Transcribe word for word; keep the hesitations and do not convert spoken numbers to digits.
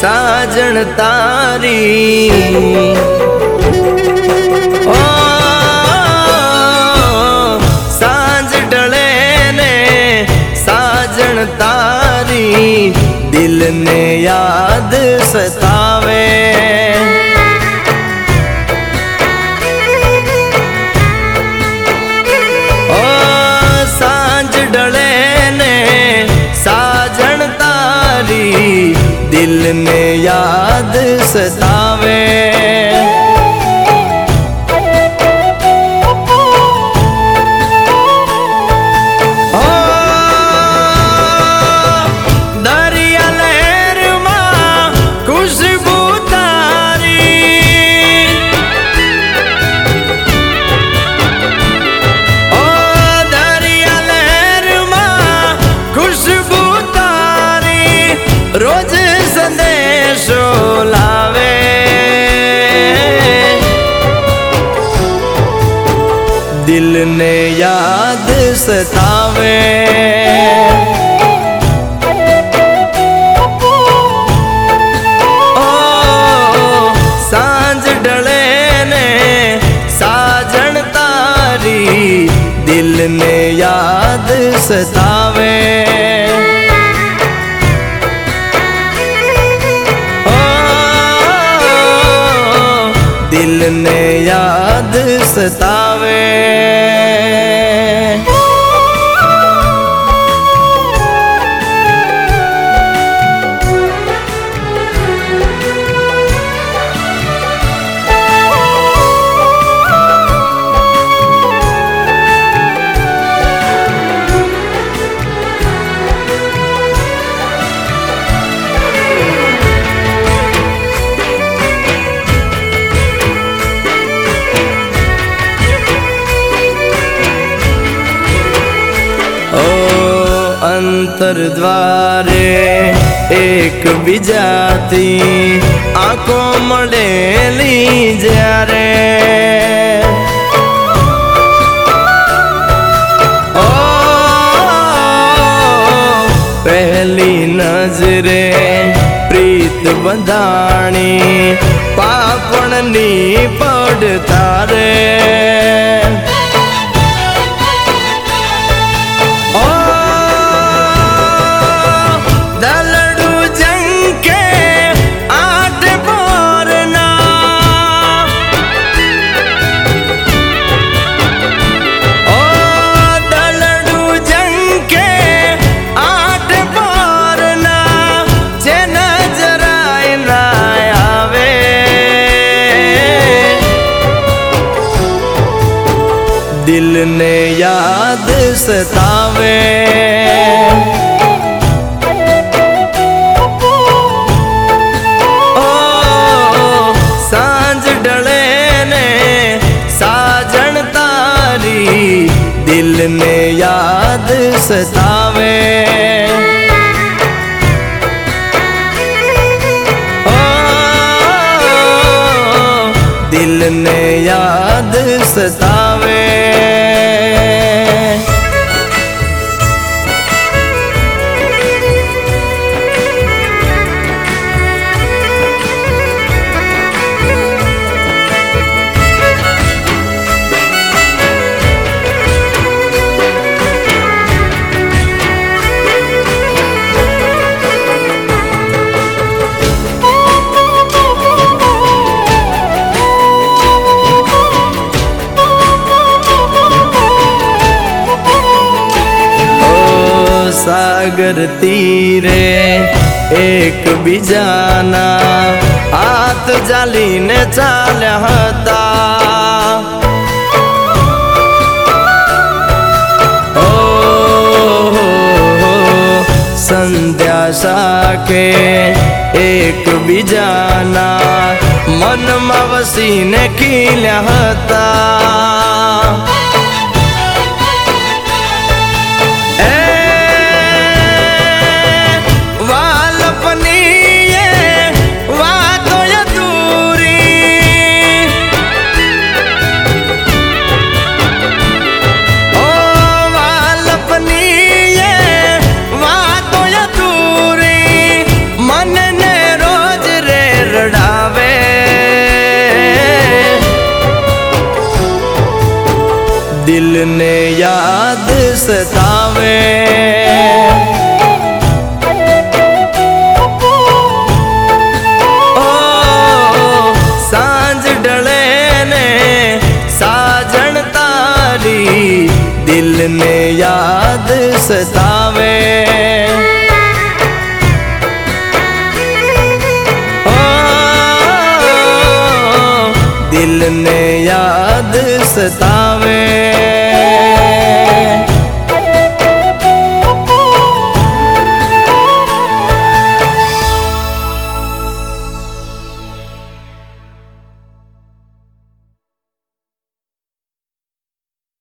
साजन तारी ओ सांझ डले ने साजन तारी दिल ने याद सतावे ओ सांझ डले ने साजन तारी दिल ने याद सतावे रोज संदेशो लावे दिल ने याद सतावे ओ सांझ डले ने साजन तारी दिल ने याद सतावे दिल ने याद सतावे अंतर द्वारे एक बीजाती आंखों मळेली ज्यारे ओ पहली नजरे प्रीत बंधाणी पापणनी पड़ता रे दिल ने याद सतावे ओ सांझ डले ने साजन तारी दिल ने याद सतावे ओ दिल ने याद सतावे सागर तीरे एक बीजाना हाथ जालीने चाल्या हता ओ संध्या साके एक बीजाना मन में वसीने खील्या हता मन ने रोज દિલને યાદ સતાવે ઓ સાંજ ઢળે ને સાજણ તારી દિલને યાદ સતાવે દિલને યાદ સતાવે